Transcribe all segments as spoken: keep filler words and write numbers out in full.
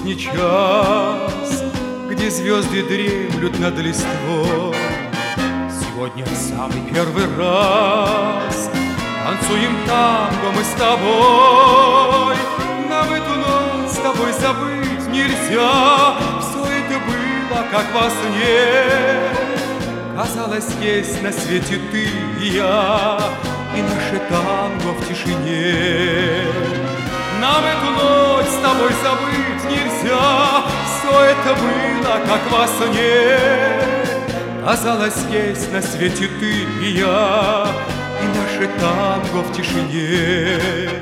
поздний час, где звезды дремлют над листвой. Сегодня самый первый раз танцуем танго мы с тобой. Нам эту ночь с тобой забыть нельзя. Все это было как во сне. Казалось, есть на свете ты и я, и наше танго в тишине. Нам эту ночь с тобой забыть нельзя. Все это было как во сне. Казалось, есть на свете ты и я, и наше танго в тишине.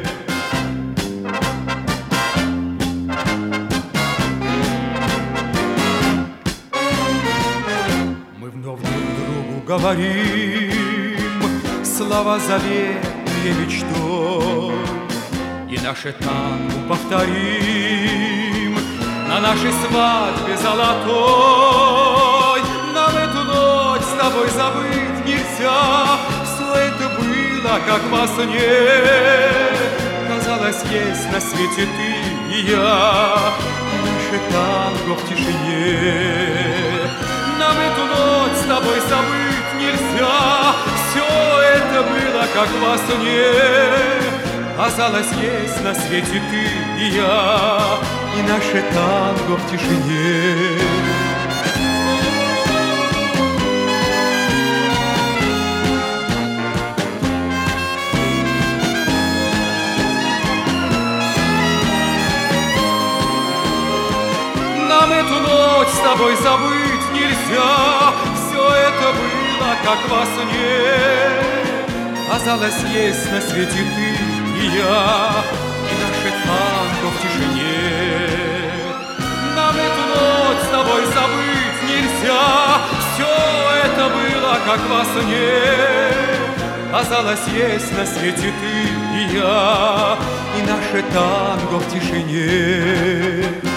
Мы вновь друг другу говорим слова заветные мечтой, и наше танго повторим на нашей свадьбе золотой. Нам эту ночь с тобой забыть нельзя. Все это было как во сне. Казалось, есть на свете ты и я, и наше танго в тишине. Нам эту ночь с тобой забыть нельзя. Все это было как во сне. Казалось, есть на свете ты и я, и наше танго в тишине. Нам эту ночь с тобой забыть нельзя. Все это было как во сне. Казалось, есть на свете ты и я, и наше танго в тишине. Нам эту ночь с тобой забыть нельзя. Все это было как во сне. Казалось, есть на свете ты и я, и наше танго в тишине.